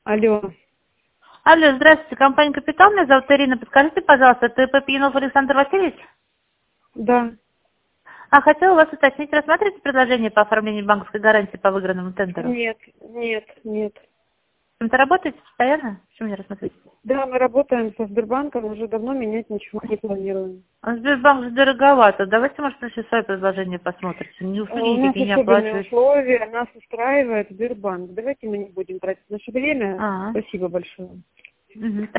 Алло. Алло, здравствуйте, компания «Капитал», меня зовут Ирина. Подскажите, пожалуйста, это Папиенов Александр Васильевич? Да. Хотела у вас уточнить, рассматриваете предложение по оформлению банковской гарантии по выигранному тендеру? Нет. Вы работаете постоянно? Почему не рассмотрите? Да, мы работаем со Сбербанком, уже давно менять ничего не планируем. Сбербанк же дороговато. Давайте, может, еще свое предложение посмотрите. Не У усудите, нас не особенные оплачивать. условия, нас устраивает Сбербанк. Давайте мы не будем тратить наше время. А, Спасибо большое. мгм.